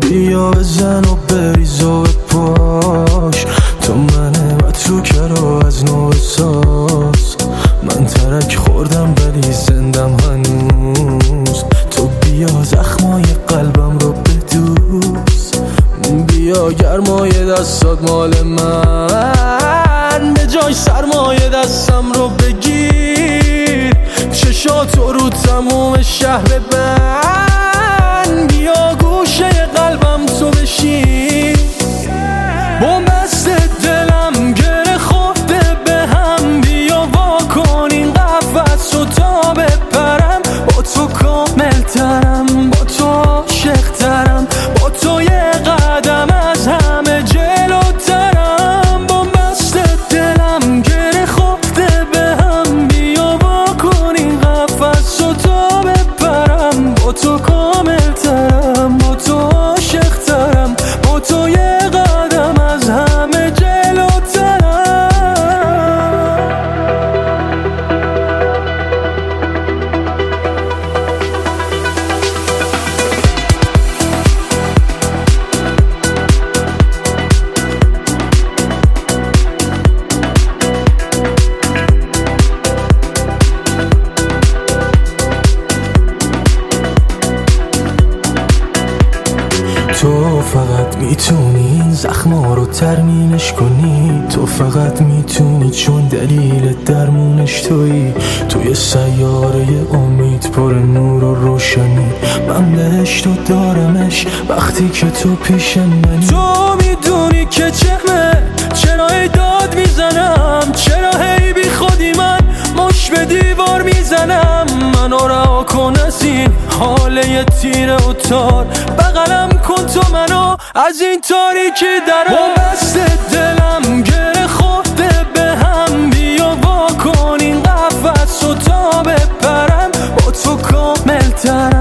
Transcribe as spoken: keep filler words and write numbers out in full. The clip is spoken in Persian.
بیا بزن و بریز و بپاش، تو منه و تو کرو از نو بساز. من ترک خوردم ولی زندم هنوز، تو بیا زخمای قلبم رو بدوز. بیا گرمای دستات مال من، به جای سرمایه دستم رو بگیر. چشاتو رو تموم شهر بند، بیا گوشه قلبم تو بشین. بومبست دلم گره خورده به هم، بیا وا کن این قفس رو تا بپرم. با تو کامل ترم، با تو عاشق ترم، با تو یه قدم از همه جلوترم. بومبست دلم گره خورده به هم، بیا وا کن این قفس رو تا بپرم. با تو کامل ترم، با تو عاشق ترم، با تو یه قدم از همه جلوترم. تو فقط میتونی این زخما رو ترمیمش کنی، تو فقط میتونی چون دلیل درمونش تویی. توی سیاره امید پر نور و روشنی، من بهشت و دارمش وقتی که تو پیش منی. تو میدونی که چهمه چرا ای داد میزنم، چرا هی بی خودی من مش به دیوار میزنم. منو رها کن از این حاله تیره و تار، بغلم کن تو منو از این تاریکی درم. بومبست دلم گره خورده به هم، بیا وا کن این قفس رو تا بپرم. با تو کامل ترم،